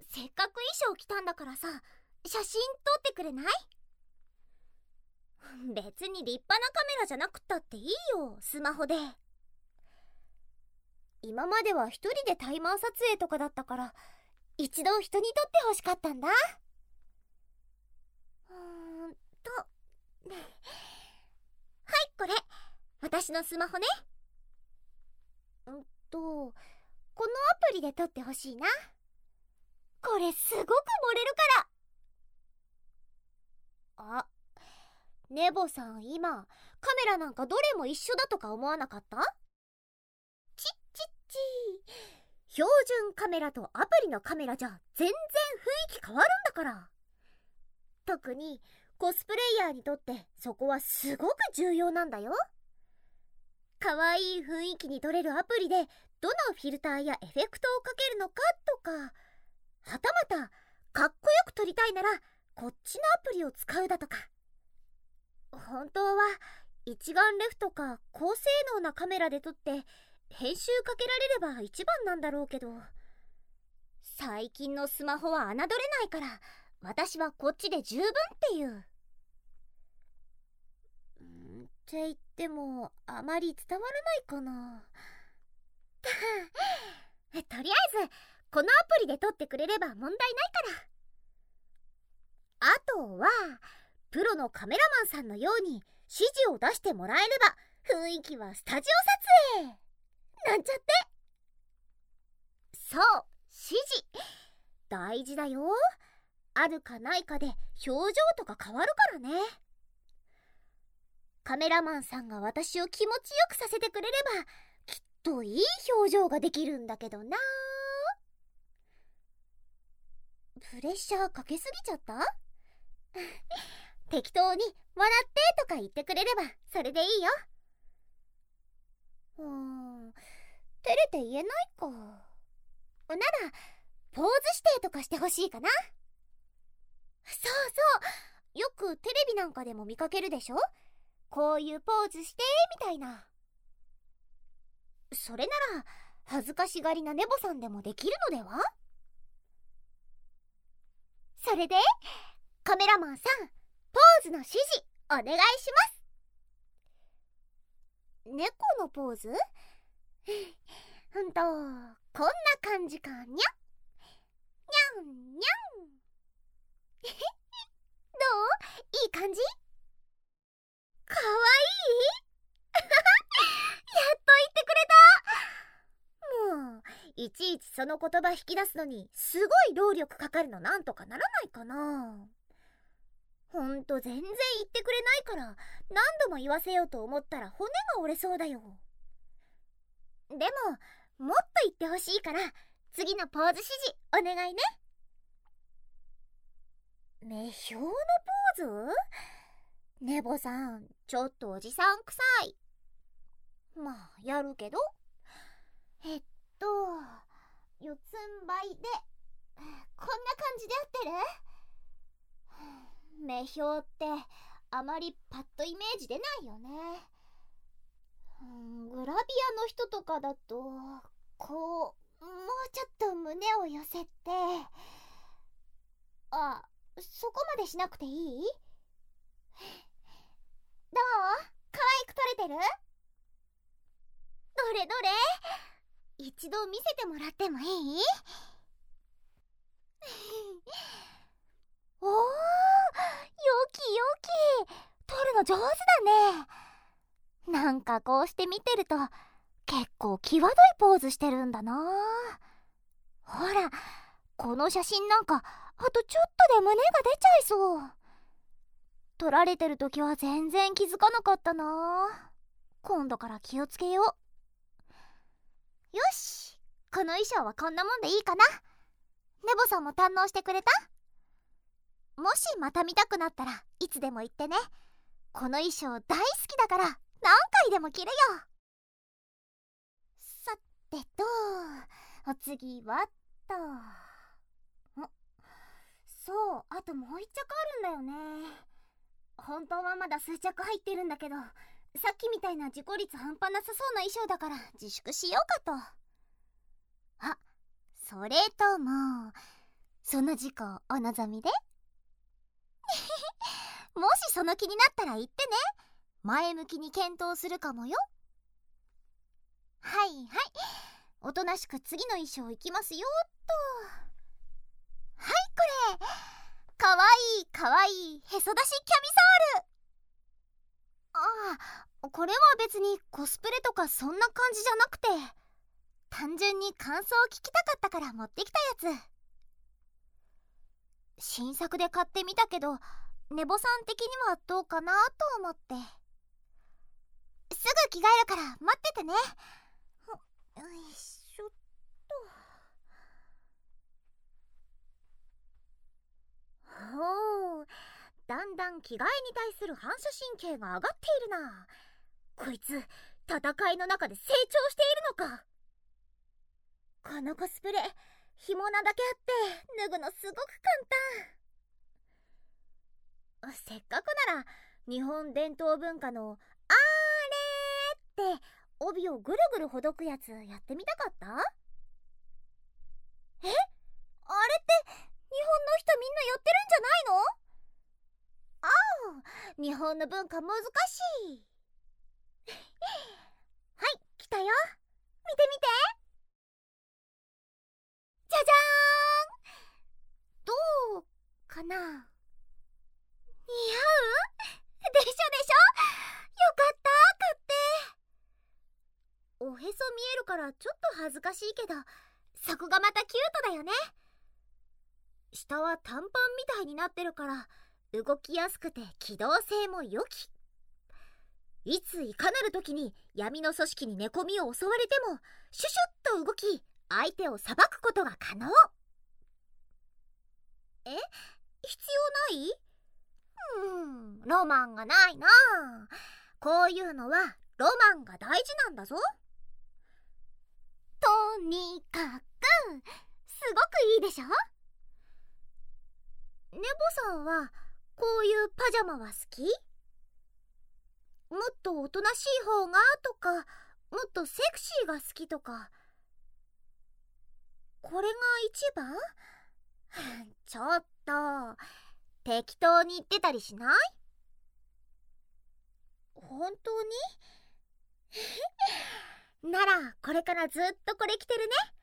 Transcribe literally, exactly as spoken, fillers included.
せっかく衣装着たんだからさ、写真撮ってくれない？別に立派なカメラじゃなくったっていいよ、スマホで。今までは一人でタイマー撮影とかだったから、一度人に撮ってほしかったんだ。うーんとはい、これ私のスマホね。んとこのアプリで撮ってほしいな。これすごく盛れるから。あ、ネボさん今カメラなんかどれも一緒だとか思わなかった？チッチッチ、標準カメラとアプリのカメラじゃ全然雰囲気変わるんだから。特にコスプレイヤーにとってそこはすごく重要なんだよ。可愛い雰囲気に撮れるアプリでどのフィルターやエフェクトをかけるのかとか、はたまたかっこよく撮りたいならこっちのアプリを使うだとか。本当は一眼レフとか高性能なカメラで撮って編集かけられれば一番なんだろうけど、最近のスマホは侮れないから私はこっちで十分っていう。んって言ってもあまり伝わらないかな。とりあえずこのアプリで撮ってくれれば問題ないから。あとはプロのカメラマンさんのように指示を出してもらえれば雰囲気はスタジオ撮影なんちゃって。そう、指示大事だよ。あるかないかで表情とか変わるからね。カメラマンさんが私を気持ちよくさせてくれればきっといい表情ができるんだけどな。プレッシャーかけすぎちゃった？適当に笑ってとか言ってくれればそれでいいよ。うーん、照れて言えないか。ならポーズ指定とかしてほしいかな。そうそう、よくテレビなんかでも見かけるでしょ、こういうポーズしてみたいな。それなら恥ずかしがりなネボさんでもできるのでは？それでカメラマンさん、ポーズの指示お願いします。猫のポーズ？うんとこんな感じかにゃ。にゃんにゃん。どう？いい感じ？かわいい？やっと言ってくれた。もういちいちその言葉引き出すのにすごい労力かかるのなんとかならないかな。ほんと全然言ってくれないから何度も言わせようと思ったら骨が折れそうだよ。でももっと言ってほしいから次のポーズ指示お願いね。目標のポーズ？ネボさんちょっとおじさん臭い。まあやるけど、えっと四つん這いでこんな感じで合ってる？目標ってあまりパッとイメージ出ないよね。うん、グラビアの人とかだとこうもうちょっと胸を寄せて、あ、そこまでしなくていい？どう？可愛く撮れてる？どれどれ？一度見せてもらってもいい？おー、よきよき、撮るの上手だね。なんかこうして見てると結構際どいポーズしてるんだな。ほら、この写真なんかあとちょっとで胸が出ちゃいそう。撮られてる時は全然気づかなかったな。今度から気をつけよう。よし、この衣装はこんなもんでいいかな。ネボさんも堪能してくれた？もしまた見たくなったらいつでも言ってね。この衣装大好きだから何回でも着るよ。さてと、お次はっと、そう、あともう一着あるんだよね。本当はまだ数着入ってるんだけど、さっきみたいな事故率半端なさそうな衣装だから自粛しようかと。あ、それともその事故お望みでもしその気になったら言ってね。前向きに検討するかもよ。はいはい、おとなしく次の衣装いきますよっと。はい、これかわいいかわいいへそ出しキャミソール。ああ、これは別にコスプレとかそんな感じじゃなくて、単純に感想を聞きたかったから持ってきたやつ。新作で買ってみたけど、ネボさん的にはどうかなと思って。すぐ着替えるから待っててね。よいしょっと。ほう、だんだん着替えに対する反射神経が上がっているな。こいつ戦いの中で成長しているのか。このコスプレ紐なだけあって脱ぐのすごく簡単。せっかくなら日本伝統文化のあーれーって帯をぐるぐるほどくやつやってみたかった。え、あれって日本の人みんなやってるんじゃないの？ああ、日本の文化難しい。はい、来たよ。見て見て。じゃじゃーん。どうかな。似合う？でしょでしょ。よかった、買って。おへそ見えるからちょっと恥ずかしいけど、そこがまたキュートだよね。下は短パンみたいになってるから動きやすくて機動性も良き。いついかなる時に闇の組織に寝込みを襲われてもシュシュッと動き相手を裁くことが可能。え、必要ない？うーん、ロマンがないな。こういうのはロマンが大事なんだぞ。とにかくすごくいいでしょ。ネボさんはこういうパジャマは好き？もっとおとなしい方がとか、もっとセクシーが好きとか。これが一番？ちょっと適当に言ってたりしない？本当に？ならこれからずっとこれ着てるね。